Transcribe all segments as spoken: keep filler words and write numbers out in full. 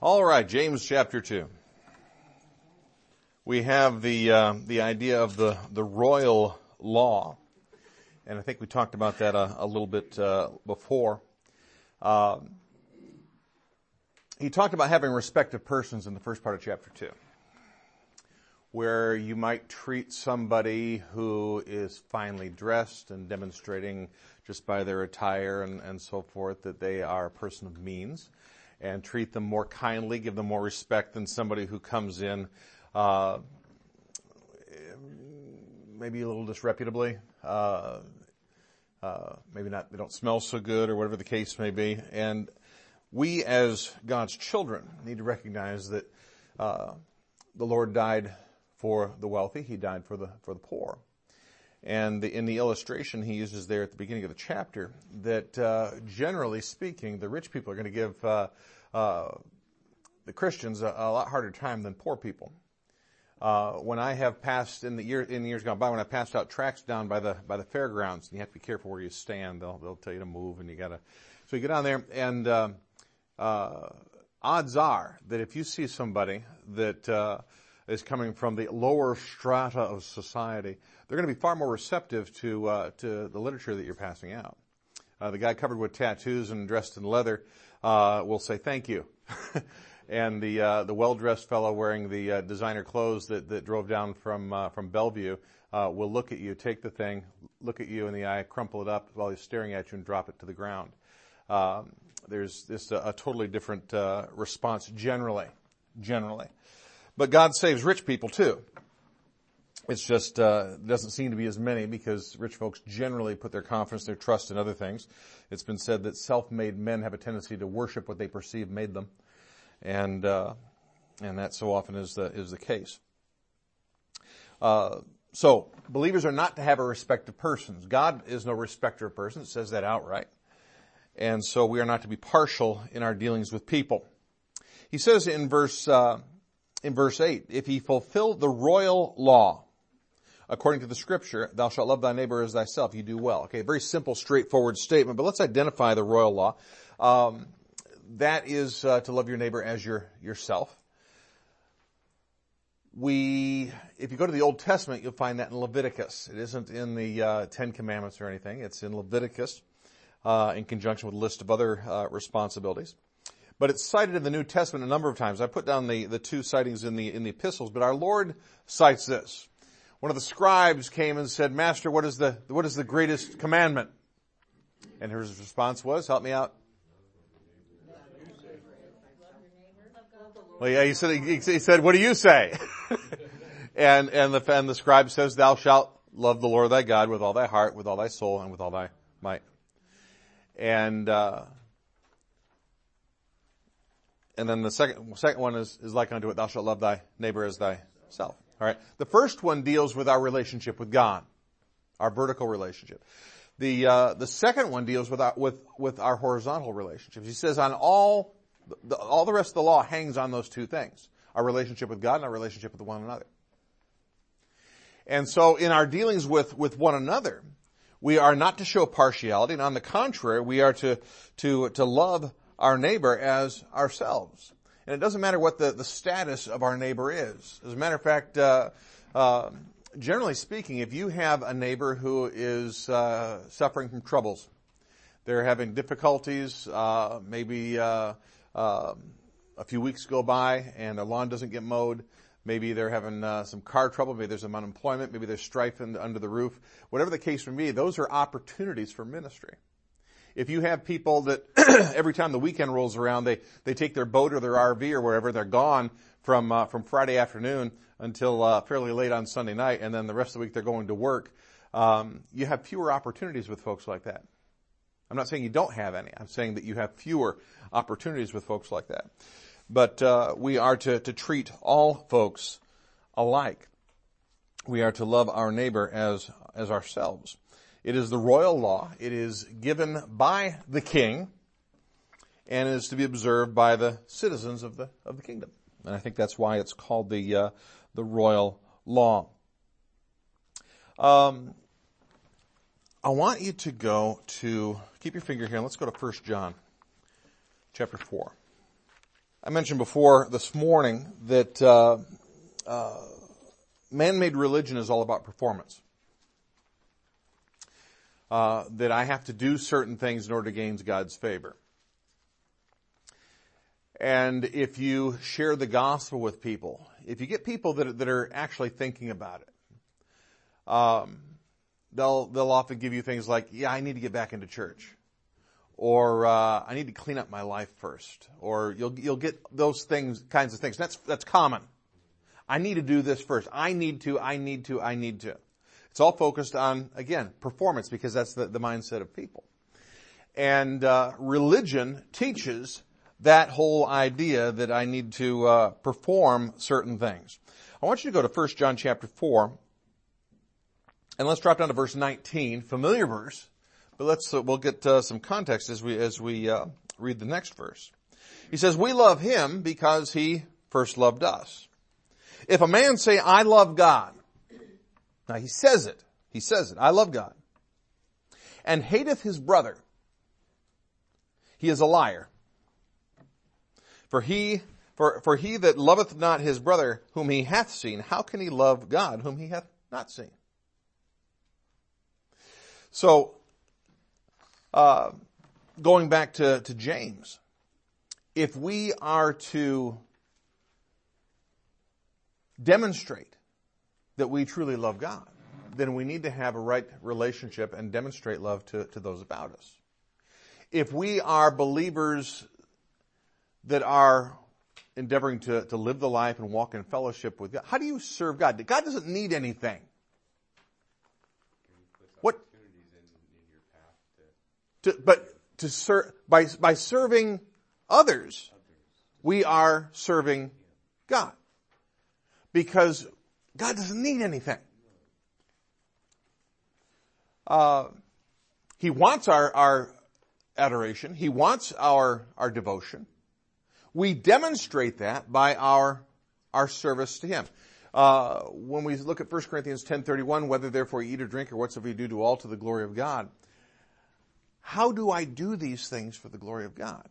All right, James chapter two. We have the uh, the idea of the, the royal law, and I think we talked about that a, a little bit uh, before. Uh, he talked about having respect of persons in the first part of chapter two, where you might treat somebody who is finely dressed and demonstrating just by their attire and, and so forth that they are a person of means, and treat them more kindly, give them more respect than somebody who comes in uh, maybe a little disreputably, uh, uh, maybe not, they don't smell so good or whatever the case may be. And we as God's children need to recognize that uh, the Lord died for the wealthy, He died for the for the poor. And the, in the illustration he uses there at the beginning of the chapter, that uh, generally speaking, the rich people are going to give uh, uh, the Christians a, a lot harder time than poor people. Uh, when I have passed in the year in the years gone by, when I passed out tracts down by the by the fairgrounds, and you have to be careful where you stand, they'll they'll tell you to move, and you got to. So you get down there, and uh, uh, odds are that if you see somebody that uh, is coming from the lower strata of society, they're going to be far more receptive to uh, to the literature that you're passing out. Uh, the guy covered with tattoos and dressed in leather uh, will say thank you, and the uh, the well-dressed fellow wearing the uh, designer clothes that, that drove down from uh, from Bellevue uh, will look at you, take the thing, look at you in the eye, crumple it up while he's staring at you, and drop it to the ground. Um, there's this a, a totally different uh, response generally, generally. But God saves rich people too. It's just uh doesn't seem to be as many because rich folks generally put their confidence, their trust in other things. It's been said that self-made men have a tendency to worship what they perceive made them, and uh and that so often is the is the case. Uh so believers are not to have a respect of persons. God is no respecter of persons. It says that outright, and so we are not to be partial in our dealings with people. He says in verse uh in verse eight, if he fulfill the royal law, according to the scripture, thou shalt love thy neighbor as thyself, you do well. Okay, very simple, straightforward statement, but let's identify the royal law. Um, that is uh, to love your neighbor as your yourself. We, if you go to the Old Testament, you'll find that in Leviticus. It isn't in the uh, Ten Commandments or anything. It's in Leviticus uh, in conjunction with a list of other uh, responsibilities. But it's cited in the New Testament a number of times. I put down the, the two sightings in the in the epistles, but our Lord cites this. One of the scribes came and said, Master, what is the what is the greatest commandment? And his response was, help me out. Well, yeah, he said, he, he said, what do you say? and and the and the scribe says, thou shalt love the Lord thy God with all thy heart, with all thy soul, and with all thy might. And uh And then the second, second one is, is like unto it, thou shalt love thy neighbor as thyself. All right. The first one deals with our relationship with God, our vertical relationship. The uh, the second one deals with our with with our horizontal relationships. He says on all the, all the rest of the law hangs on those two things: our relationship with God and our relationship with one another. And so, in our dealings with with one another, we are not to show partiality, and on the contrary, we are to to to love our neighbor as ourselves. And it doesn't matter what the, the status of our neighbor is. As a matter of fact, uh, uh, generally speaking, if you have a neighbor who is uh, suffering from troubles, they're having difficulties, uh, maybe uh, uh, a few weeks go by and their lawn doesn't get mowed, maybe they're having uh, some car trouble, maybe there's some unemployment, maybe there's strife in, under the roof, whatever the case may be, those are opportunities for ministry. If you have people that every time the weekend rolls around, they, they take their boat or their R V or wherever, they're gone from uh, from Friday afternoon until uh, fairly late on Sunday night, and then the rest of the week they're going to work, um, you have fewer opportunities with folks like that. I'm not saying you don't have any. I'm saying that you have fewer opportunities with folks like that. But uh, we are to, to treat all folks alike. We are to love our neighbor as as ourselves. It is the royal law. It is given by the king and is to be observed by the citizens of the of the kingdom. And I think that's why it's called the uh, the royal law. Um, I want you to go to, keep your finger here, and let's go to First John chapter four. I mentioned before this morning that uh, uh, man-made religion is all about performance. Uh, that I have to do certain things in order to gain God's favor. And if you share the gospel with people, if you get people that, that are actually thinking about it, um, they'll they'll often give you things like, yeah, I need to get back into church. Or uh, I need to clean up my life first. Or you'll you'll get those things, kinds of things. That's that's common. I need to do this first. I need to, I need to, I need to. It's all focused on, again, performance, because that's the, the mindset of people. And uh, religion teaches that whole idea that I need to uh, perform certain things. I want you to go to First John chapter four, and let's drop down to verse nineteen, familiar verse. But let's, uh, we'll get uh, some context as we, as we, uh, read the next verse. He says, we love him because he first loved us. If a man say, I love God, now he says it, he says it, I love God, and hateth his brother, he is a liar. For he, for, for he that loveth not his brother whom he hath seen, how can he love God whom he hath not seen? So, Uh, going back to, to James, if we are to demonstrate that we truly love God, then we need to have a right relationship and demonstrate love to, to those about us. If we are believers that are endeavoring to, to live the life and walk in fellowship with God, how do you serve God? God doesn't need anything. What? To, but to serve, by, by serving others, we are serving God. Because God doesn't need anything. Uh, He wants our, our adoration. He wants our, our devotion. We demonstrate that by our, our service to Him. Uh, when we look at First Corinthians ten thirty-one, whether therefore you eat or drink or whatsoever you do, do all to the glory of God. How do I do these things for the glory of God?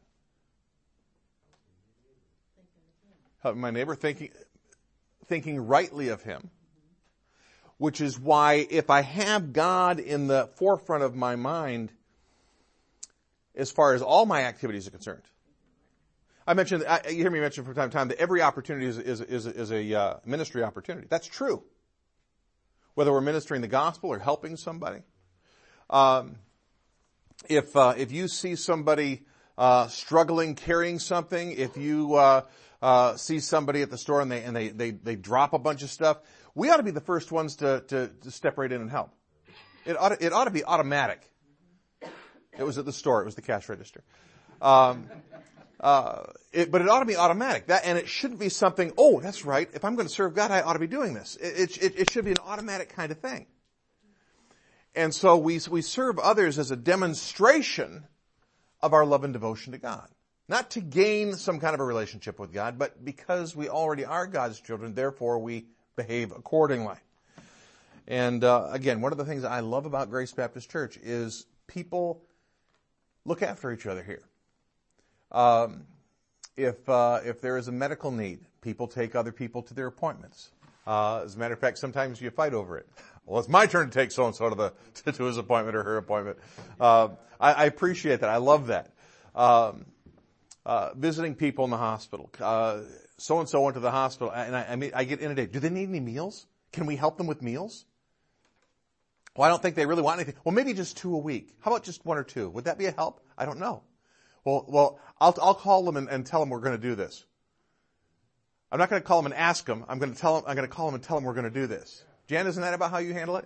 Helping my neighbor, thinking, thinking rightly of him. Which is why if I have God in the forefront of my mind, as far as all my activities are concerned. I mentioned, I, you hear me mention from time to time that every opportunity is, is, is, is a uh, ministry opportunity. That's true. Whether we're ministering the gospel or helping somebody. Um, If, uh, if you see somebody, uh, struggling carrying something, if you, uh, uh, see somebody at the store and they, and they, they, they drop a bunch of stuff, we ought to be the first ones to, to, to step right in and help. It ought to, it ought to be automatic. It was at the store. It was the cash register. Um, uh, it, but it ought to be automatic. That, and it shouldn't be something, oh, that's right. If I'm going to serve God, I ought to be doing this. It, it, it should be an automatic kind of thing. And so we, we serve others as a demonstration of our love and devotion to God. Not to gain some kind of a relationship with God, but because we already are God's children, therefore we behave accordingly. And uh, again, one of the things I love about Grace Baptist Church is people look after each other here. Um, if uh, if there is a medical need, people take other people to their appointments. Uh, as a matter of fact, sometimes you fight over it. Well, it's my turn to take so-and-so to the, to, to his appointment or her appointment. Uh, I, I appreciate that. I love that. Um, uh, visiting people in the hospital. Uh, so-and-so went to the hospital and I, I mean, I get inundated. Do they need any meals? Can we help them with meals? Well, I don't think they really want anything. Well, maybe just two a week. How about just one or two? Would that be a help? I don't know. Well, well, I'll, I'll call them and, and tell them we're going to do this. I'm not going to call them and ask them. I'm going to tell them, I'm going to call them and tell them we're going to do this. Jan, isn't that about how you handle it?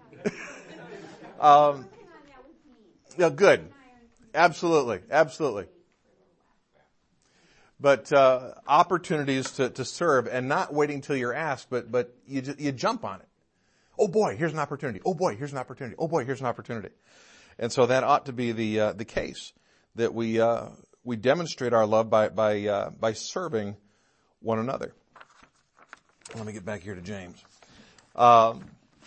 um, yeah, good. Absolutely. Absolutely. But, uh, opportunities to, to serve and not waiting till you're asked, but, but you, you jump on it. Oh boy, here's an opportunity. Oh boy, here's an opportunity. Oh boy, here's an opportunity. And so that ought to be the, uh, the case that we, uh, we demonstrate our love by, by, uh, by serving one another. Let me get back here to James. Um,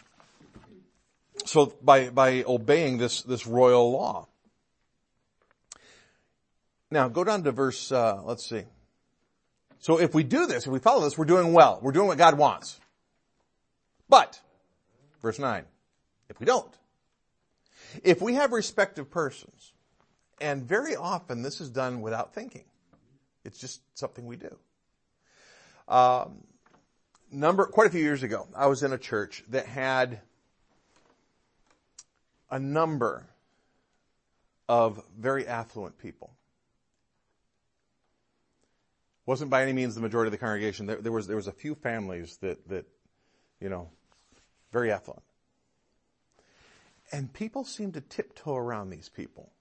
so by, by obeying this, this royal law. Now go down to verse, uh, let's see. So if we do this, if we follow this, we're doing well. We're doing what God wants. But, verse nine, if we don't, if we have respect of persons, and very often this is done without thinking. It's just something we do. Um, number, quite a few years ago, I was in a church that had a number of very affluent people. Wasn't by any means the majority of the congregation. There, there was there was a few families that that, you know, very affluent. And people seemed to tiptoe around these people.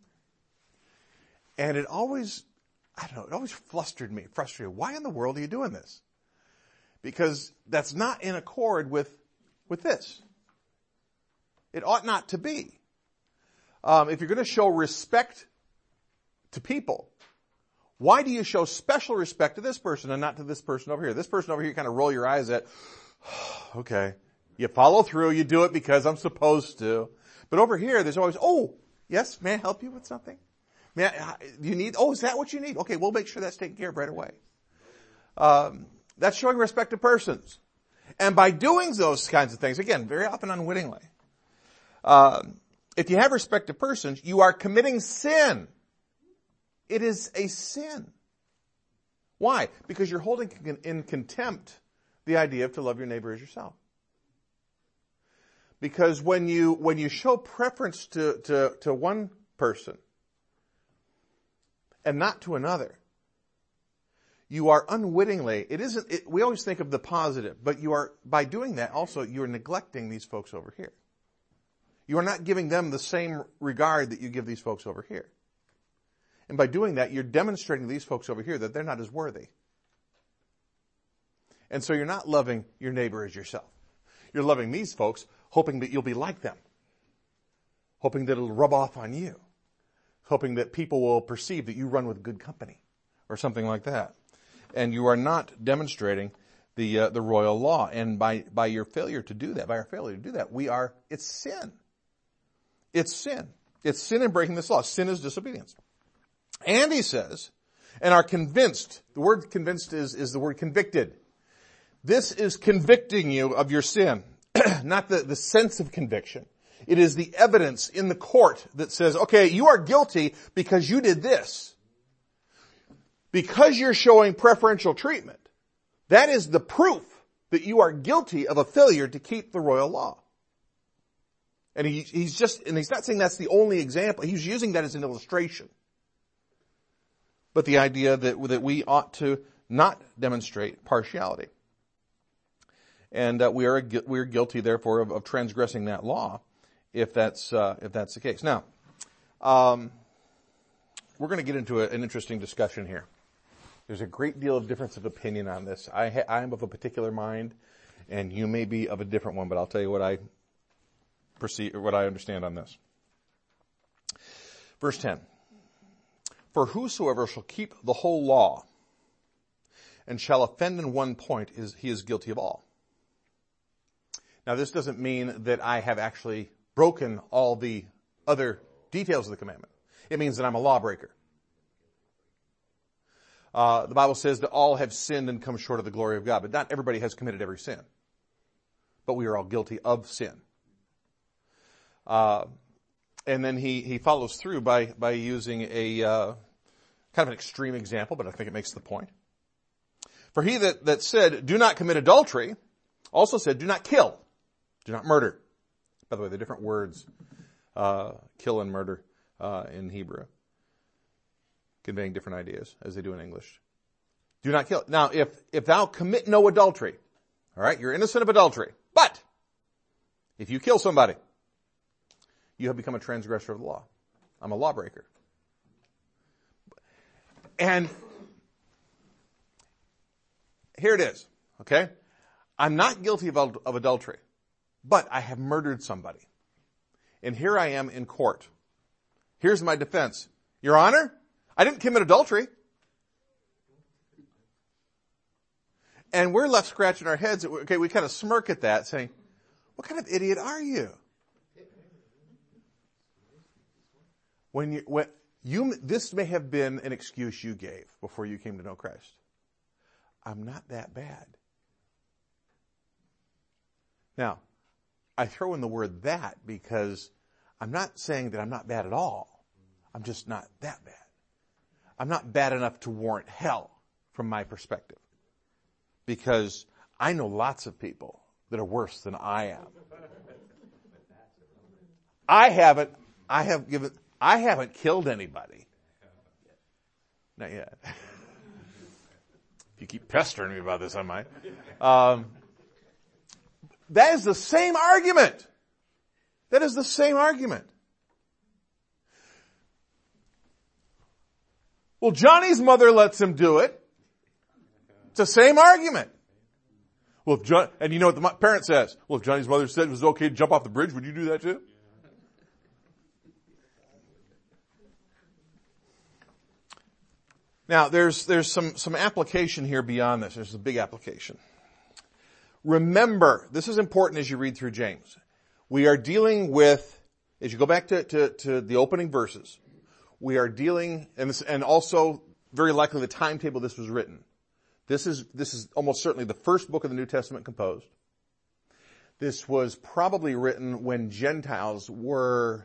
And it always, I don't know, it always flustered me, frustrated. Why in the world are you doing this? Because that's not in accord with, with this. It ought not to be. Um, if you're going to show respect to people, why do you show special respect to this person and not to this person over here? This person over here, you kind of roll your eyes at, okay. You follow through, you do it because I'm supposed to. But over here, there's always, oh, yes, may I help you with something? May I, you need, oh, is that what you need? Okay, we'll make sure that's taken care of right away. Um, that's showing respect to persons. And by doing those kinds of things, again, very often unwittingly, um, if you have respect to persons, you are committing sin. It is a sin. Why? Because you're holding in contempt the idea of to love your neighbor as yourself. Because when you, when you show preference to, to, to one person and not to another, you are unwittingly, it isn't, it, we always think of the positive, but you are, by doing that also, you are neglecting these folks over here. You are not giving them the same regard that you give these folks over here. And by doing that, you're demonstrating to these folks over here that they're not as worthy. And so you're not loving your neighbor as yourself. You're loving these folks, hoping that you'll be like them. Hoping that it'll rub off on you. Hoping that people will perceive that you run with good company. Or something like that. And you are not demonstrating the uh, the royal law. And by, by your failure to do that, by our failure to do that, we are, it's sin. It's sin. It's sin in breaking this law. Sin is disobedience. And he says, and are convinced, the word convinced is, is the word convicted. This is convicting you of your sin. Not the, the sense of conviction. It is the evidence in the court that says, okay, you are guilty because you did this. Because you're showing preferential treatment. That is the proof that you are guilty of a failure to keep the royal law. And he, he's just, and he's not saying that's the only example. He's using that as an illustration. But the idea that, that we ought to not demonstrate partiality. And uh, we are we are guilty, therefore, of, of transgressing that law, if that's uh, if that's the case. Now, um, we're going to get into a, an interesting discussion here. There's a great deal of difference of opinion on this. I ha- I am of a particular mind, and you may be of a different one. But I'll tell you what I perceive, or what I understand on this. Verse ten. For whosoever shall keep the whole law and shall offend in one point, is he is guilty of all. Now, this doesn't mean that I have actually broken all the other details of the commandment. It means that I'm a lawbreaker. Uh, the Bible says that all have sinned and come short of the glory of God, but not everybody has committed every sin. But we are all guilty of sin. Uh, and then he, he follows through by, by using a, uh, kind of an extreme example, but I think it makes the point. For he that, that said, do not commit adultery, also said, do not kill. Do not murder. By the way, they're different words, uh, kill and murder, uh, in Hebrew. Conveying different ideas as they do in English. Do not kill. Now, if, if thou commit no adultery, all right, you're innocent of adultery. But if you kill somebody, you have become a transgressor of the law. I'm a lawbreaker. And here it is, okay? I'm not guilty of, of adultery, but I have murdered somebody. And here I am in court. Here's my defense. Your Honor, I didn't commit adultery. And we're left scratching our heads. Okay, we kind of smirk at that, saying, what kind of idiot are you? When you, when you, this may have been an excuse you gave before you came to know Christ. I'm not that bad. Now, I throw in the word that because I'm not saying that I'm not bad at all. I'm just not that bad. I'm not bad enough to warrant hell from my perspective. Because I know lots of people that are worse than I am. I haven't, I have given, I haven't killed anybody. Not yet. If you keep pestering me about this, I might. Um, that is the same argument. That is the same argument. Well, Johnny's mother lets him do it. It's the same argument. Well, if John, and you know what the parent says? Well, if Johnny's mother said it was okay to jump off the bridge, would you do that too? Now, there's, there's some, some application here beyond this. There's a big application. Remember, this is important as you read through James. We are dealing with, as you go back to, to, to the opening verses, we are dealing, and this, and also very likely the timetable this was written. This is, this is almost certainly the first book of the New Testament composed. This was probably written when Gentiles were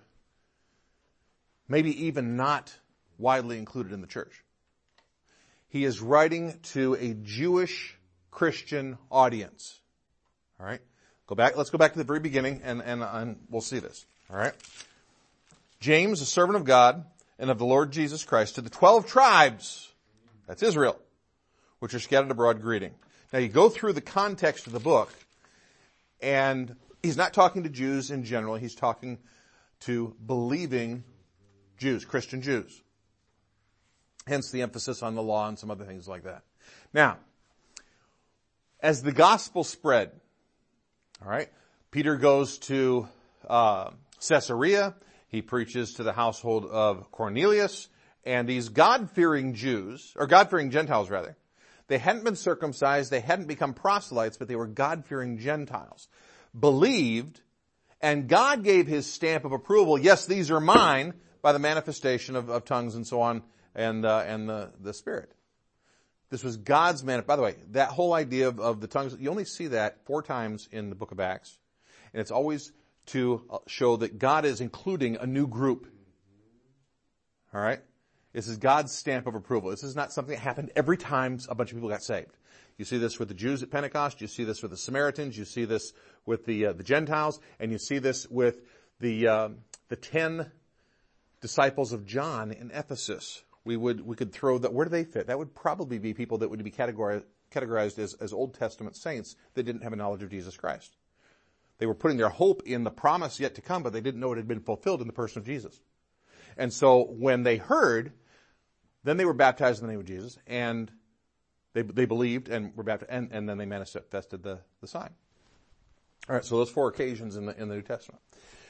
maybe even not widely included in the church. He is writing to a Jewish Christian audience. All right? Go back, let's go back to the very beginning and, and, and we'll see this. All right? James, a servant of God and of the Lord Jesus Christ, to the twelve tribes, that's Israel, which are scattered abroad, greeting. Now you go through the context of the book, and he's not talking to Jews in general, he's talking to believing Jews, Christian Jews. Hence the emphasis on the law and some other things like that. Now, as the gospel spread, all right, Peter goes to uh, Caesarea. He preaches to the household of Cornelius, and these God-fearing Jews, or God-fearing Gentiles rather, they hadn't been circumcised, they hadn't become proselytes, but they were God-fearing Gentiles. Believed, and God gave his stamp of approval, yes, these are mine, by the manifestation of, of tongues and so on, and uh, and the, the Spirit. This was God's man. By the way, that whole idea of, of the tongues, you only see that four times in the book of Acts, and it's always to show that God is including a new group. All right? This is God's stamp of approval. This is not something that happened every time a bunch of people got saved. You see this with the Jews at Pentecost. You see this with the Samaritans. You see this with the uh, the Gentiles, and you see this with the uh, the ten disciples of John in Ephesus. We would we could throw that. Where do they fit? That would probably be people that would be categorized categorized as, as Old Testament saints that didn't have a knowledge of Jesus Christ. They were putting their hope in the promise yet to come, but they didn't know it had been fulfilled in the person of Jesus. And so when they heard, then they were baptized in the name of Jesus, and they they believed and were baptized, and, and then they manifested the, the sign. All right, so those four occasions in the in the New Testament.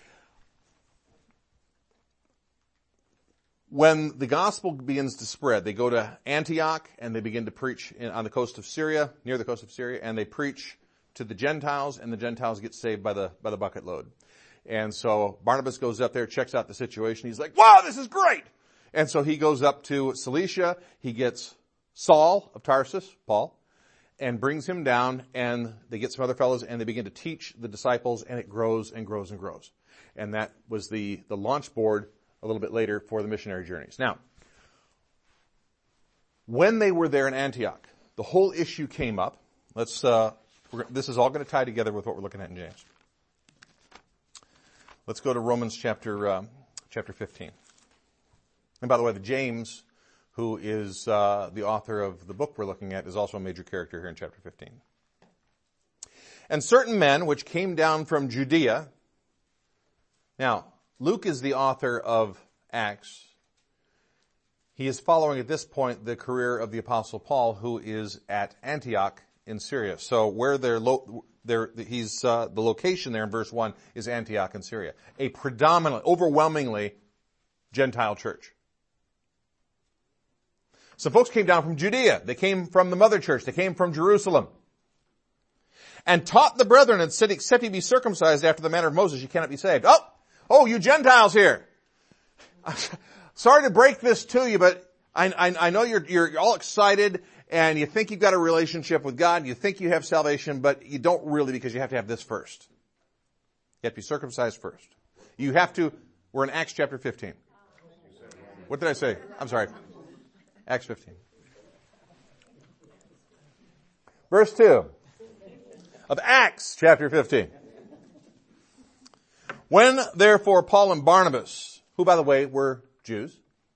When the gospel begins to spread, they go to Antioch and they begin to preach in, on the coast of Syria, near the coast of Syria, and they preach to the Gentiles, and the Gentiles get saved by the by the bucket load. And so Barnabas goes up there, checks out the situation. He's like, wow, this is great. And so he goes up to Cilicia. He gets Saul of Tarsus, Paul, and brings him down, and they get some other fellows, and they begin to teach the disciples, and it grows and grows and grows. And that was the, the launch board a little bit later for the missionary journeys. Now, when they were there in Antioch, the whole issue came up. Let's, uh, we're, this is all going to tie together with what we're looking at in James. Let's go to Romans chapter, um, chapter fifteen. And by the way, the James, who is, uh, the author of the book we're looking at, is also a major character here in chapter fifteen. And certain men which came down from Judea. Now, Luke is the author of Acts. He is following at this point the career of the Apostle Paul, who is at Antioch in Syria. So where they're, lo- they're he's uh, the location there in verse one is Antioch in Syria, a predominantly, overwhelmingly Gentile church. Some folks came down from Judea. They came from the mother church. They came from Jerusalem. And taught the brethren and said, except ye be circumcised after the manner of Moses, you cannot be saved. Oh! Oh, you Gentiles here. Sorry to break this to you, but I, I, I know you're, you're all excited and you think you've got a relationship with God, you think you have salvation, but you don't really, because you have to have this first. You have to be circumcised first. You have to, we're in Acts chapter fifteen. What did I say? I'm sorry. Acts fifteen. Verse two of Acts chapter fifteen. When therefore Paul and Barnabas, who by the way were Jews,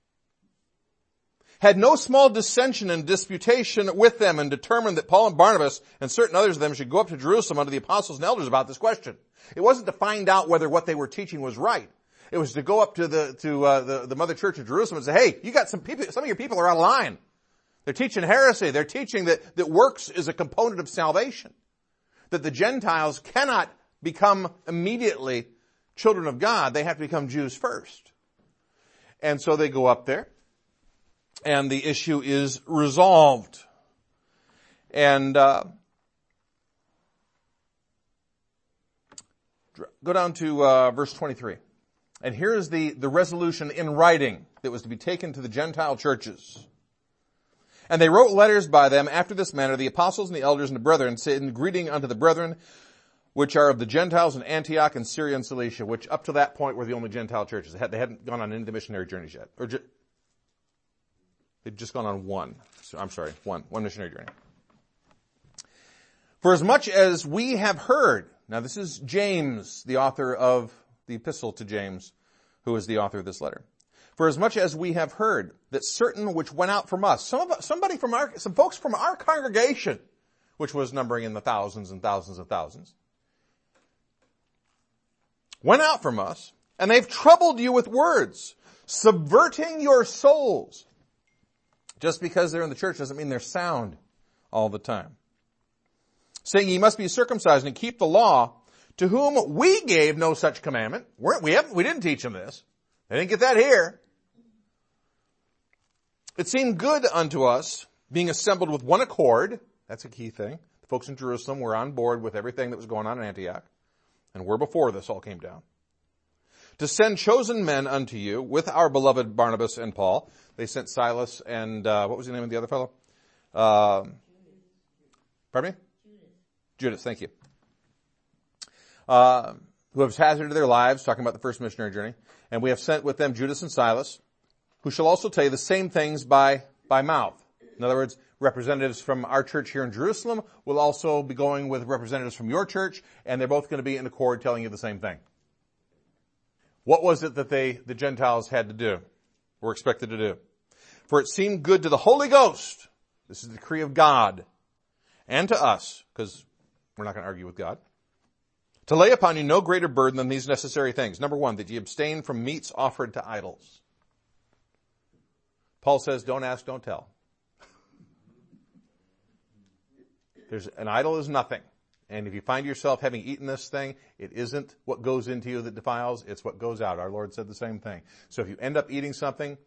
had no small dissension and disputation with them, and determined that Paul and Barnabas and certain others of them should go up to Jerusalem unto the apostles and elders about this question. It wasn't to find out whether what they were teaching was right. It was to go up to the to uh, the, the mother church of Jerusalem and say, hey, you got some people, some of your people are out of line. They're teaching heresy. They're teaching that, that works is a component of salvation. That the Gentiles cannot become immediately children of God. They have to become Jews first. And so they go up there, and the issue is resolved. And uh, go down to uh, verse twenty-three. And here is the, the resolution in writing that was to be taken to the Gentile churches. And they wrote letters by them after this manner, the apostles and the elders and the brethren, saying, greeting unto the brethren, which are of the Gentiles in Antioch and Syria and Cilicia, which up to that point were the only Gentile churches. They, had, they hadn't gone on any of the missionary journeys yet. Or ju- they'd just gone on one. So, I'm sorry, one. One missionary journey. For as much as we have heard, now this is James, the author of the epistle to James, who is the author of this letter. For as much as we have heard that certain which went out from us, some of, somebody from our, some folks from our congregation, which was numbering in the thousands and thousands of thousands, went out from us, and they've troubled you with words, subverting your souls. Just because they're in the church doesn't mean they're sound all the time. Saying ye must be circumcised and keep the law, to whom we gave no such commandment. We're, we haven't, we didn't teach them this. They didn't get that here. It seemed good unto us, being assembled with one accord. That's a key thing. The folks in Jerusalem were on board with everything that was going on in Antioch, and were before this all came down. To send chosen men unto you with our beloved Barnabas and Paul. They sent Silas and, uh, what was the name of the other fellow? Uh, pardon me? Judas. Judas, thank you. Uh, who have hazarded their lives, talking about the first missionary journey. And we have sent with them Judas and Silas, who shall also tell you the same things by, by mouth. In other words, representatives from our church here in Jerusalem will also be going with representatives from your church, and they're both going to be in accord telling you the same thing. What was it that they, the Gentiles had to do, were expected to do? For it seemed good to the Holy Ghost, this is the decree of God, and to us, because we're not going to argue with God, to lay upon you no greater burden than these necessary things. Number one, that ye abstain from meats offered to idols. Paul says, don't ask, don't tell. There's, an idol is nothing. And if you find yourself having eaten this thing, it isn't what goes into you that defiles, it's what goes out. Our Lord said the same thing. So if you end up eating something,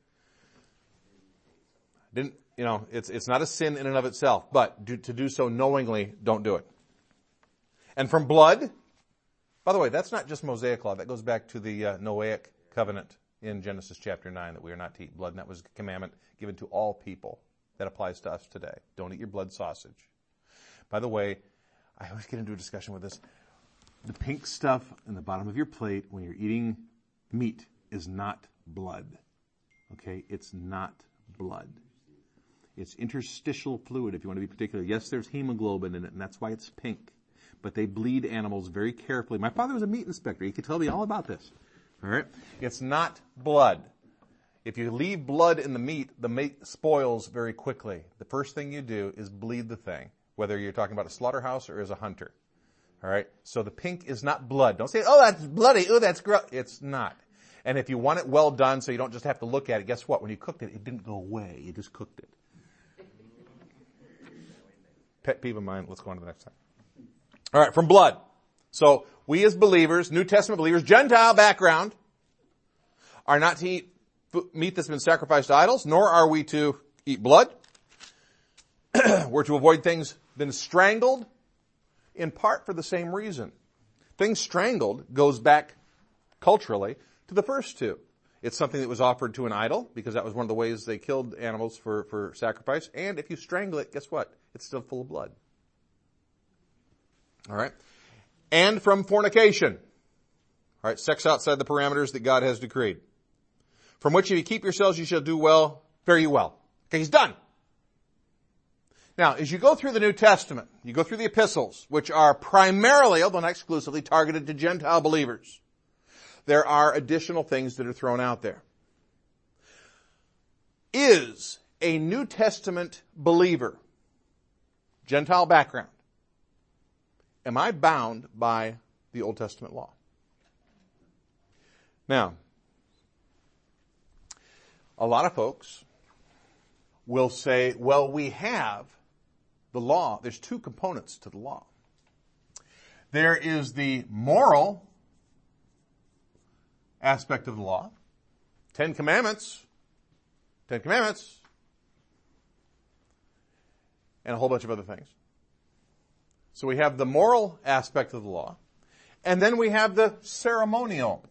didn't, you know, it's, it's not a sin in and of itself, but do, to do so knowingly, don't do it. And from blood, by the way, that's not just Mosaic law. That goes back to the uh, Noahic covenant in Genesis chapter nine, that we are not to eat blood, and that was a commandment given to all people. That applies to us today. Don't eat your blood sausage. By the way, I always get into a discussion with this. The pink stuff in the bottom of your plate when you're eating meat is not blood. Okay? It's not blood. It's interstitial fluid, if you want to be particular. Yes, there's hemoglobin in it, and that's why it's pink. But they bleed animals very carefully. My father was a meat inspector. He could tell me all about this. All right? It's not blood. If you leave blood in the meat, the meat spoils very quickly. The first thing you do is bleed the thing, whether you're talking about a slaughterhouse or as a hunter. All right? So the pink is not blood. Don't say, oh, that's bloody. Oh, that's gross. It's not. And if you want it well done so you don't just have to look at it, guess what? When you cooked it, it didn't go away. You just cooked it. Pet peeve of mine. Let's go on to the next time. All right, from blood. So we as believers, New Testament believers, Gentile background, are not to eat meat that's been sacrificed to idols, nor are we to eat blood. We're to avoid things been strangled, in part for the same reason. Things strangled goes back culturally to the first two. It's something that was offered to an idol, because that was one of the ways they killed animals for, for sacrifice. And if you strangle it, guess what? It's still full of blood. All right? And from fornication. All right, sex outside the parameters that God has decreed. From which if you keep yourselves, you shall do well, fare you well. Okay, he's done. Now, as you go through the New Testament, you go through the epistles, which are primarily, although not exclusively, targeted to Gentile believers, there are additional things that are thrown out there. Is a New Testament believer, Gentile background, am I bound by the Old Testament law? Now, a lot of folks will say, well, we have the law. There's two components to the law. There is the moral aspect of the law. Ten Commandments. Ten Commandments. And a whole bunch of other things. So we have the moral aspect of the law. And then we have the ceremonial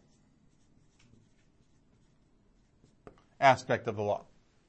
aspect of the law.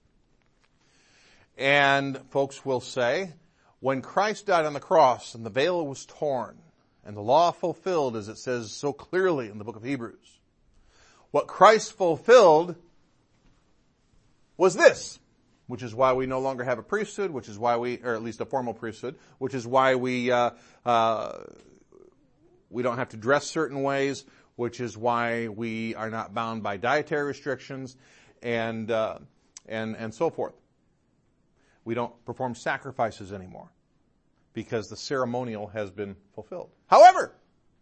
And folks will say, when Christ died on the cross and the veil was torn and the law fulfilled, as it says so clearly in the book of Hebrews, what Christ fulfilled was this, which is why we no longer have a priesthood, which is why we, or at least a formal priesthood, which is why we, uh, uh, we don't have to dress certain ways, which is why we are not bound by dietary restrictions, and, uh, and, and so forth. We don't perform sacrifices anymore because the ceremonial has been fulfilled. However,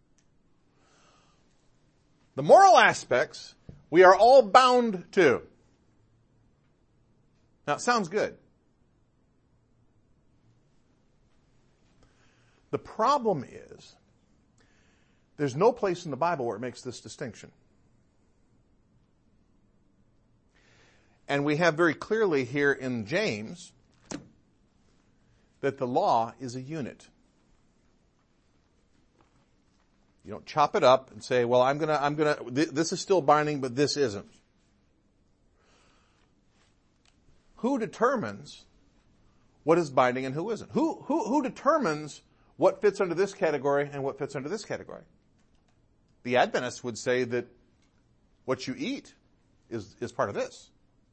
the moral aspects we are all bound to. Now, it sounds good. The problem is there's no place in the Bible where it makes this distinction. And we have very clearly here in James that the law is a unit. You don't chop it up and say, well, I'm gonna, I'm gonna, th- this is still binding, but this isn't. Who determines what is binding and who isn't? Who, who, who determines what fits under this category and what fits under this category? The Adventists would say that what you eat is, is part of this.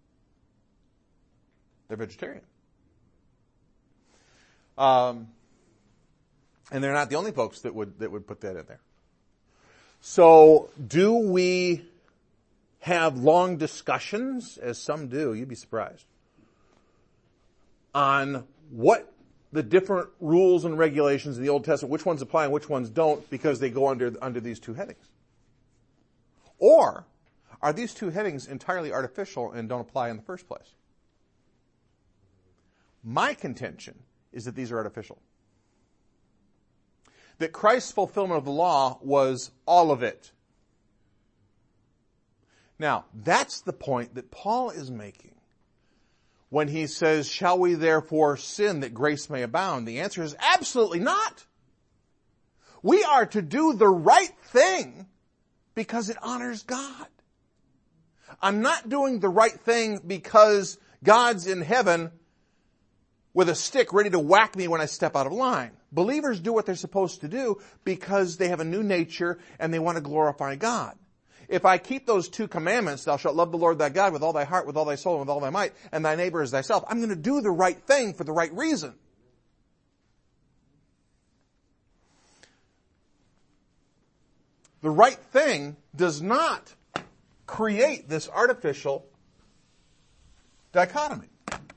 They're vegetarian. Um, and they're not the only folks that would, that would put that in there. So, do we have long discussions, as some do, you'd be surprised, on what the different rules and regulations of the Old Testament, which ones apply and which ones don't, because they go under, under these two headings? Or, are these two headings entirely artificial and don't apply in the first place? My contention is that these are artificial. That Christ's fulfillment of the law was all of it. Now, that's the point that Paul is making when he says, shall we therefore sin that grace may abound? The answer is absolutely not. We are to do the right thing because it honors God. I'm not doing the right thing because God's in heaven with a stick ready to whack me when I step out of line. Believers do what they're supposed to do because they have a new nature and they want to glorify God. If I keep those two commandments, thou shalt love the Lord thy God with all thy heart, with all thy soul, and with all thy might, and thy neighbor as thyself, I'm going to do the right thing for the right reason. The right thing does not create this artificial dichotomy.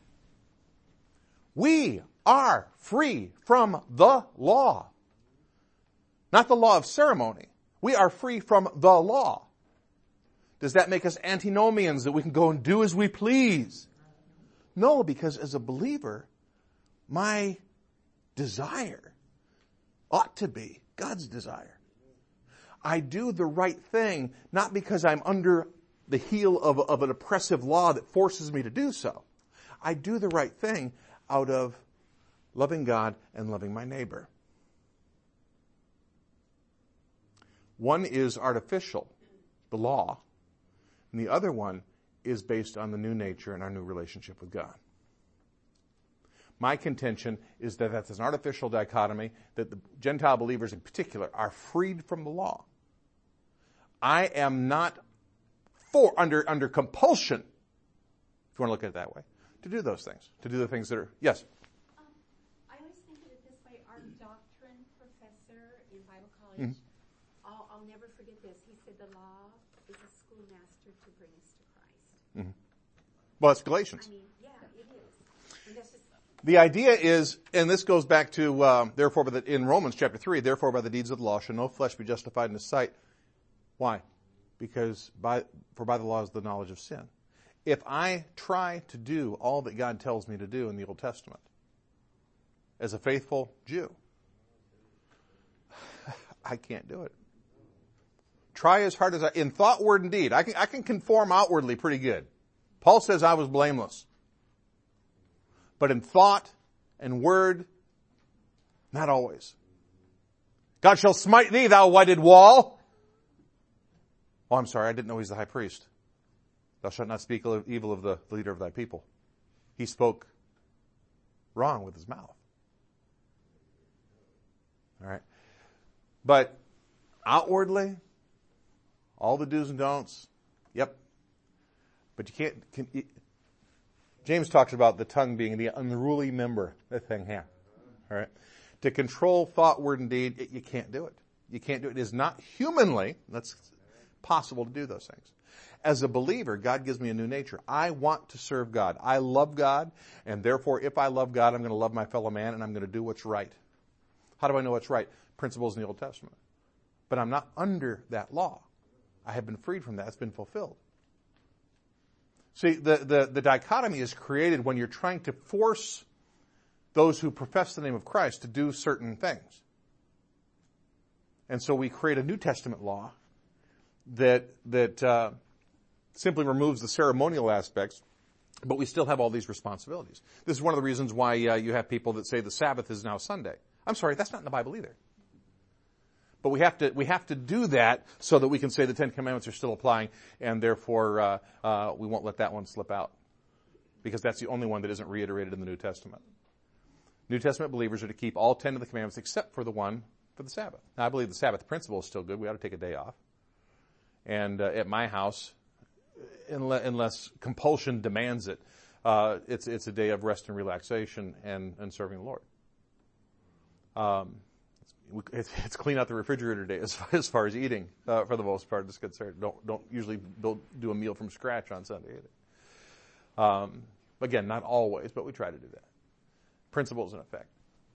We are free from the law. Not the law of ceremony. We are free from the law. Does that make us antinomians that we can go and do as we please? No, because as a believer, my desire ought to be God's desire. I do the right thing, not because I'm under the heel of, of an oppressive law that forces me to do so. I do the right thing out of loving God and loving my neighbor. One is artificial, the law. And the other one is based on the new nature and our new relationship with God. My contention is that that's an artificial dichotomy, that the Gentile believers in particular are freed from the law. I am not for, under, under compulsion, if you want to look at it that way, to do those things, to do the things that are, yes? Um, I always think of it this way. Our doctrine professor in Bible college, mm-hmm. I'll, I'll never forget this. He said the law is a schoolmaster to bring us to Christ. Mm-hmm. Well, it's Galatians. I mean, yeah, it is. And that's just, the idea is, and this goes back to, um, therefore, by the, in Romans chapter three, therefore by the deeds of the law shall no flesh be justified in his sight. Why? Because by, for by the law is the knowledge of sin. If I try to do all that God tells me to do in the Old Testament, as a faithful Jew, I can't do it. Try as hard as I, in thought, word, and deed. I can, I can conform outwardly pretty good. Paul says I was blameless. But in thought and word, not always. God shall smite thee, thou whited wall. Oh, I'm sorry, I didn't know he's the high priest. Thou shalt not speak evil of the leader of thy people. He spoke wrong with his mouth. All right. But outwardly, all the do's and don'ts, yep. But you can't, can, you, James talks about the tongue being the unruly member, the thing here. All right. To control thought, word, and deed, it, you can't do it. You can't do it. It is not humanly, that's possible to do those things. As a believer, God gives me a new nature. I want to serve God. I love God, and therefore, if I love God, I'm going to love my fellow man, and I'm going to do what's right. How do I know what's right? Principles in the Old Testament. But I'm not under that law. I have been freed from that. It's been fulfilled. See, the, the, the dichotomy is created when you're trying to force those who profess the name of Christ to do certain things. And so we create a New Testament law that that uh, simply removes the ceremonial aspects, but we still have all these responsibilities. This is one of the reasons why uh, you have people that say the Sabbath is now Sunday. I'm sorry, that's not in the Bible either. But we have to we have to do that so that we can say the Ten Commandments are still applying, and therefore uh, uh, we won't let that one slip out, because that's the only one that isn't reiterated in the New Testament. New Testament believers are to keep all ten of the commandments except for the one for the Sabbath. Now, I believe the Sabbath principle is still good. We ought to take a day off. And uh, at my house, unless, unless compulsion demands it, uh, it's it's a day of rest and relaxation and, and serving the Lord. Um, it's, it's clean out the refrigerator day as, as far as eating, uh, for the most part. It's concerned. Don't don't usually build, do a meal from scratch on Sunday either. Um, again, not always, but we try to do that. Principles in effect.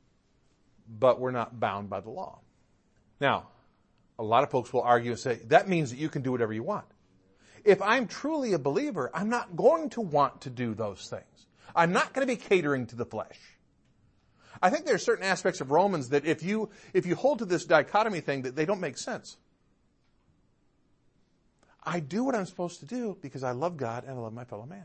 But we're not bound by the law. Now, a lot of folks will argue and say, that means that you can do whatever you want. If I'm truly a believer, I'm not going to want to do those things. I'm not going to be catering to the flesh. I think there are certain aspects of Romans that if you, if you hold to this dichotomy thing, that they don't make sense. I do what I'm supposed to do because I love God and I love my fellow man.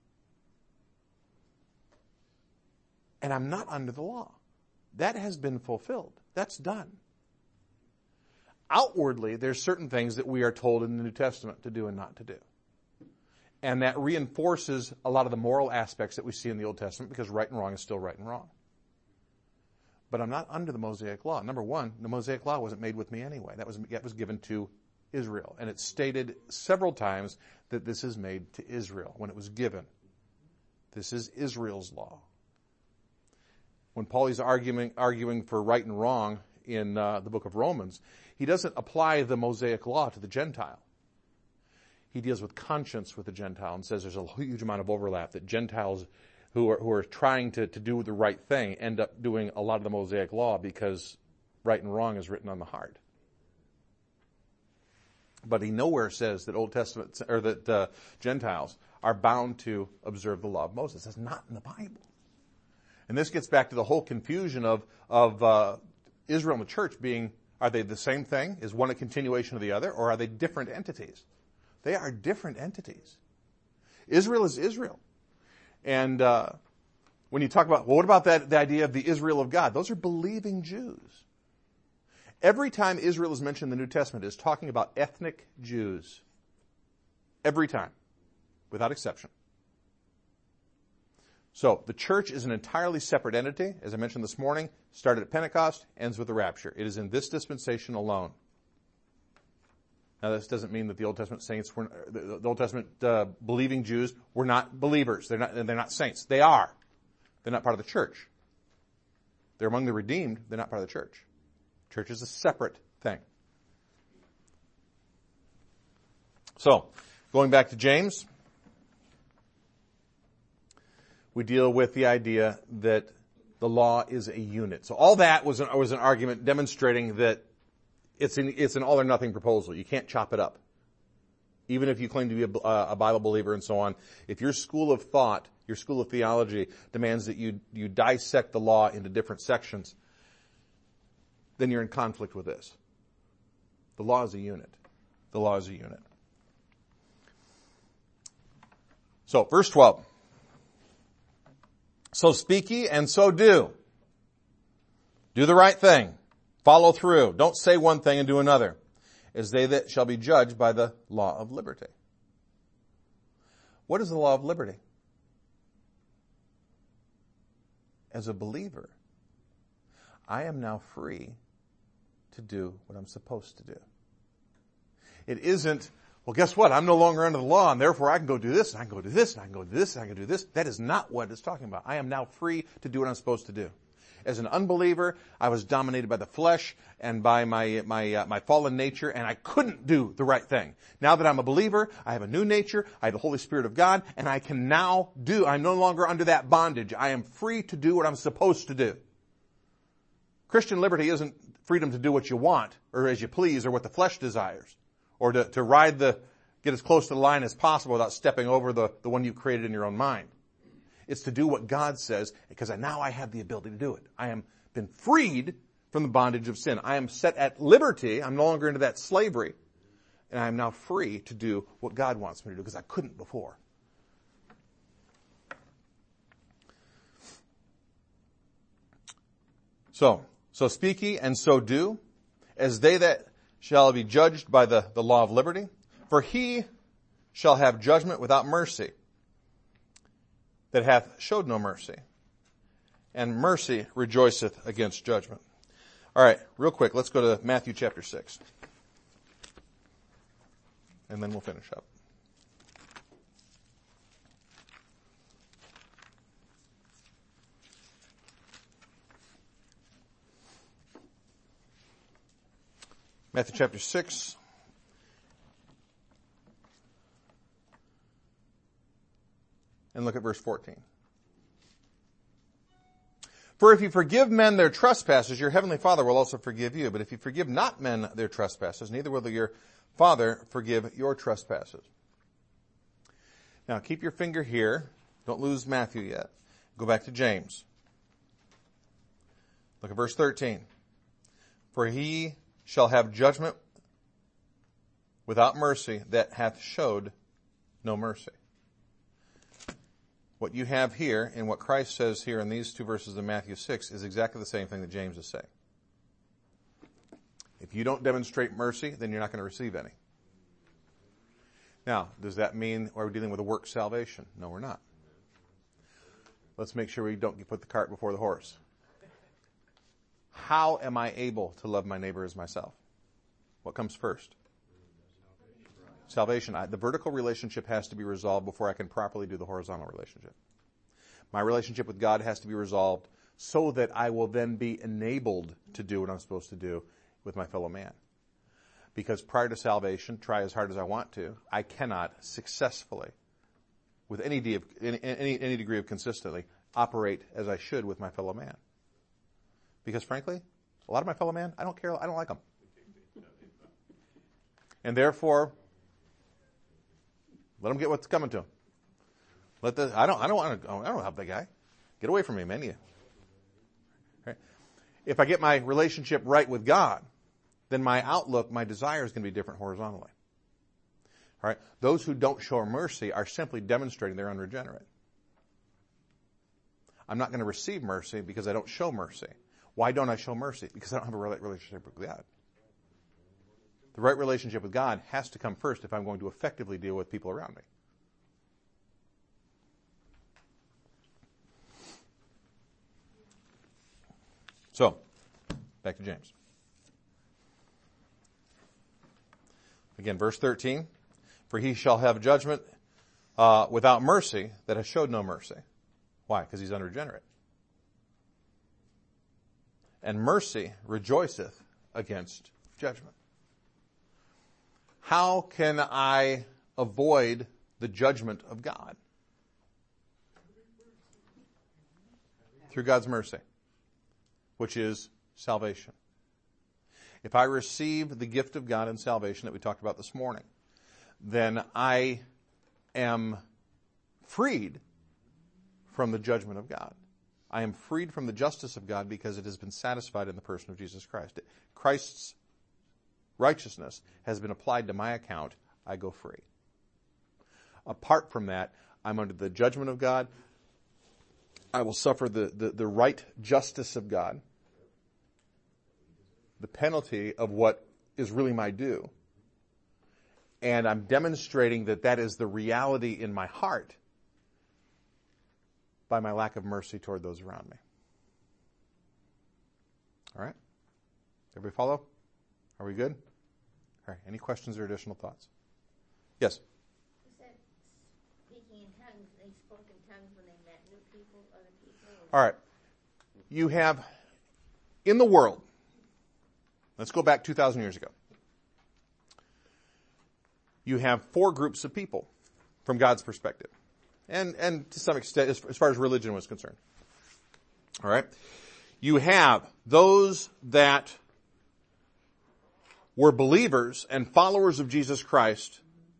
And I'm not under the law. That has been fulfilled. That's done. Outwardly, there's certain things that we are told in the New Testament to do and not to do. And that reinforces a lot of the moral aspects that we see in the Old Testament, because right and wrong is still right and wrong. But I'm not under the Mosaic Law. Number one, the Mosaic Law wasn't made with me anyway. That was, that was given to Israel. And it's stated several times that this is made to Israel when it was given. This is Israel's law. When Paul is arguing, arguing for right and wrong in uh, the book of Romans, he doesn't apply the Mosaic law to the Gentile. He deals with conscience with the Gentile and says there's a huge amount of overlap, that Gentiles who are, who are trying to, to do the right thing end up doing a lot of the Mosaic law because right and wrong is written on the heart. But he nowhere says that Old Testament or that uh, Gentiles are bound to observe the law of Moses. That's not in the Bible. And this gets back to the whole confusion of, of uh, Israel and the church being, are they the same thing? Is one a continuation of the other? Or are they different entities? They are different entities. Israel is Israel. And uh, when you talk about, well, what about that the idea of the Israel of God? Those are believing Jews. Every time Israel is mentioned in the New Testament, it's talking about ethnic Jews. Every time. Without exception. So, the church is an entirely separate entity. As I mentioned this morning, started at Pentecost, ends with the rapture. It is in this dispensation alone. Now, this doesn't mean that the Old Testament saints were, the Old Testament uh, believing Jews were not believers. They're not, they're not saints. They are. They're not part of the church. They're among the redeemed. They're not part of the church. Church is a separate thing. So, going back to James, we deal with the idea that the law is a unit. So all that was an, was an argument demonstrating that it's an, it's an all or nothing proposal. You can't chop it up. Even if you claim to be a, a Bible believer and so on, if your school of thought, your school of theology demands that you, you dissect the law into different sections, then you're in conflict with this. The law is a unit. The law is a unit. So, verse twelve. So speak ye, and so do. Do the right thing. Follow through. Don't say one thing and do another, as they that shall be judged by the law of liberty. What is the law of liberty? As a believer, I am now free to do what I'm supposed to do. It isn't, well, guess what? I'm no longer under the law, and therefore I can go do this, and I can go do this, and I can go do this, and I can do this. That is not what it's talking about. I am now free to do what I'm supposed to do. As an unbeliever, I was dominated by the flesh and by my my uh, my fallen nature, and I couldn't do the right thing. Now that I'm a believer, I have a new nature, I have the Holy Spirit of God, and I can now do, I'm no longer under that bondage. I am free to do what I'm supposed to do. Christian liberty isn't freedom to do what you want, or as you please, or what the flesh desires, or to, to ride the, get as close to the line as possible without stepping over the, the one you've created in your own mind. It's to do what God says, because I, now I have the ability to do it. I am been freed from the bondage of sin. I am set at liberty. I'm no longer into that slavery. And I am now free to do what God wants me to do, because I couldn't before. So, so speak ye, and so do, as they that shall be judged by the, the law of liberty. For he shall have judgment without mercy, that hath showed no mercy. And mercy rejoiceth against judgment. All right, real quick, let's go to Matthew chapter six. And then we'll finish up. Matthew chapter six. And look at verse fourteen. For if you forgive men their trespasses, your heavenly Father will also forgive you. But if you forgive not men their trespasses, neither will your Father forgive your trespasses. Now keep your finger here. Don't lose Matthew yet. Go back to James. Look at verse thirteen. For he shall have judgment without mercy that hath showed no mercy. What you have here and what Christ says here in these two verses in Matthew six is exactly the same thing that James is saying. If you don't demonstrate mercy, then you're not going to receive any. Now, does that mean we're dealing with a work salvation? No, we're not. Let's make sure we don't put the cart before the horse. How am I able to love my neighbor as myself? What comes first? Salvation. I, the vertical relationship has to be resolved before I can properly do the horizontal relationship. My relationship with God has to be resolved so that I will then be enabled to do what I'm supposed to do with my fellow man. Because prior to salvation, try as hard as I want to, I cannot successfully, with any, de- any, any, any degree of consistency, operate as I should with my fellow man. Because frankly, a lot of my fellow man, I don't care, I don't like them. And therefore, let him get what's coming to him. Let the I don't I don't want to I don't help that guy. Get away from me, man. You. Right? If I get my relationship right with God, then my outlook, my desire is going to be different horizontally. All right? Those who don't show mercy are simply demonstrating they're unregenerate. I'm not going to receive mercy because I don't show mercy. Why don't I show mercy? Because I don't have a relationship with God. The right relationship with God has to come first if I'm going to effectively deal with people around me. So, back to James. Again, verse thirteen. For he shall have judgment uh, without mercy that has showed no mercy. Why? Because he's unregenerate. And mercy rejoiceth against judgment. How can I avoid the judgment of God? Through God's mercy, which is salvation. If I receive the gift of God in salvation that we talked about this morning, then I am freed from the judgment of God. I am freed from the justice of God because it has been satisfied in the person of Jesus Christ. Christ's righteousness has been applied to my account. I go free. Apart from that, I'm under the judgment of God. I will suffer the, the, the right justice of God, the penalty of what is really my due. And I'm demonstrating that that is the reality in my heart by my lack of mercy toward those around me. All right? Everybody follow? Are we good? All right. Any questions or additional thoughts? Yes? You said speaking in tongues, they spoke in tongues when they met new people, other people? Or... All right. You have, in the world, let's go back two thousand years ago. You have four groups of people from God's perspective. And, and to some extent, as, as far as religion was concerned. All right? You have those that were believers and followers of Jesus Christ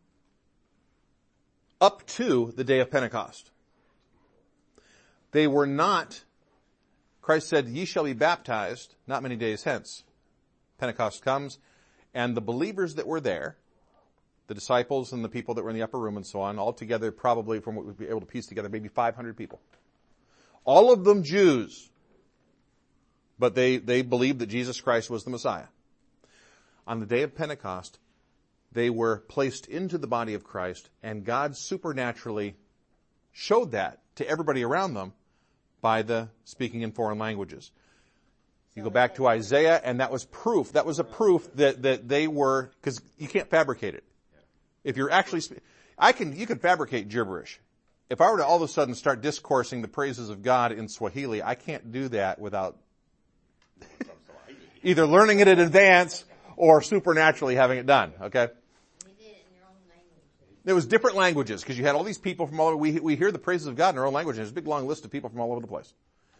up to the day of Pentecost. They were not, Christ said, ye shall be baptized not many days hence. Pentecost comes, and the believers that were there, the disciples and the people that were in the upper room and so on, all together probably, from what we'd be able to piece together, maybe five hundred people. All of them Jews, but they, they believed that Jesus Christ was the Messiah. On the day of Pentecost, they were placed into the body of Christ, and God supernaturally showed that to everybody around them by the speaking in foreign languages. You go back to Isaiah, and that was proof. That was a proof that, that they were, because you can't fabricate it. If you're actually, I can, you can fabricate gibberish. If I were to all of a sudden start discoursing the praises of God in Swahili, I can't do that without either learning it in advance or supernaturally having it done, okay? There was different languages, because you had all these people from all over, we, we hear the praises of God in our own language, and there's a big long list of people from all over the place.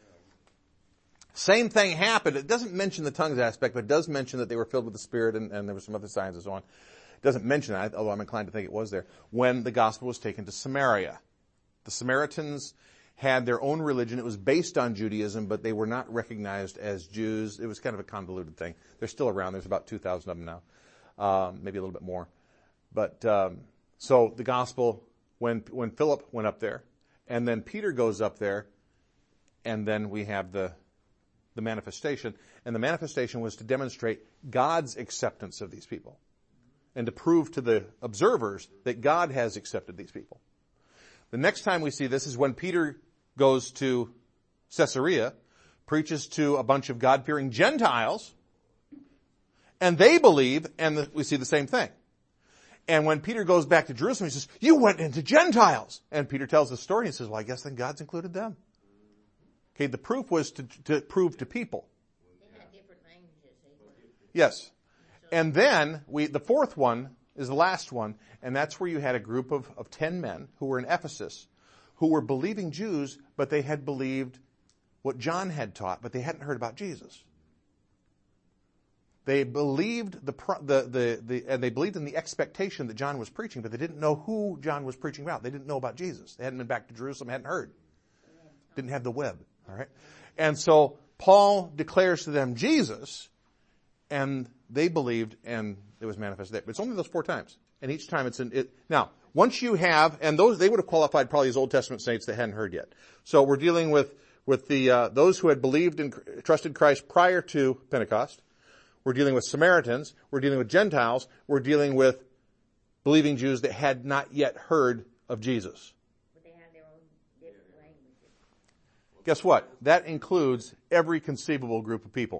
Same thing happened. It doesn't mention the tongues aspect, but it does mention that they were filled with the Spirit, and, and there were some other signs and so on. It doesn't mention that, although I'm inclined to think it was there, when the gospel was taken to Samaria. The Samaritans had their own religion. It was based on Judaism, but they were not recognized as Jews. It was kind of a convoluted thing. They're still around. There's about two thousand of them now, um, maybe a little bit more. But um, so the gospel, when when Philip went up there, and then Peter goes up there, and then we have the the manifestation. And the manifestation was to demonstrate God's acceptance of these people and to prove to the observers that God has accepted these people. The next time we see this is when Peter goes to Caesarea, preaches to a bunch of God-fearing Gentiles, and they believe, and the, we see the same thing. And when Peter goes back to Jerusalem, he says, you went into Gentiles. And Peter tells the story and says, well, I guess then God's included them. Okay, the proof was to, to prove to people. They had different languages. Yes. And then we, the fourth one is the last one, and that's where you had a group of, of ten men who were in Ephesus, who were believing Jews, but they had believed what John had taught, but they hadn't heard about Jesus. They believed the, the, the, the, and they believed in the expectation that John was preaching, but they didn't know who John was preaching about. They didn't know about Jesus. They hadn't been back to Jerusalem, hadn't heard. Didn't have the web. All right. And so Paul declares to them Jesus, and they believed, and it was manifested there. But it's only those four times. And each time it's in it. Now, once you have, and those, they would have qualified probably as Old Testament saints that hadn't heard yet. So we're dealing with, with the, uh, those who had believed and trusted Christ prior to Pentecost. We're dealing with Samaritans. We're dealing with Gentiles. We're dealing with believing Jews that had not yet heard of Jesus. But they have their own different languages. Guess what? That includes every conceivable group of people.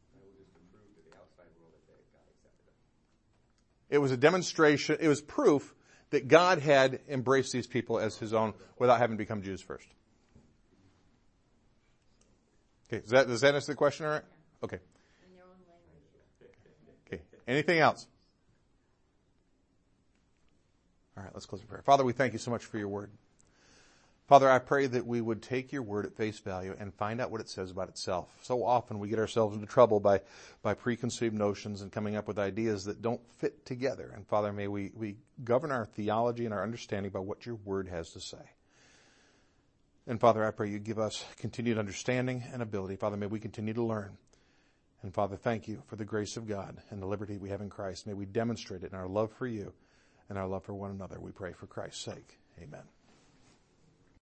It was a demonstration, it was proof that God had embraced these people as his own without having to become Jews first. Okay, does that, does that answer the question all right? Okay. In their own language. Okay. Anything else? All right, let's close in prayer. Father, we thank you so much for your word. Father, I pray that we would take your word at face value and find out what it says about itself. So often we get ourselves into trouble by, by preconceived notions and coming up with ideas that don't fit together. And Father, may we, we govern our theology and our understanding by what your word has to say. And Father, I pray you give us continued understanding and ability. Father, may we continue to learn. And Father, thank you for the grace of God and the liberty we have in Christ. May we demonstrate it in our love for you and our love for one another. We pray for Christ's sake. Amen.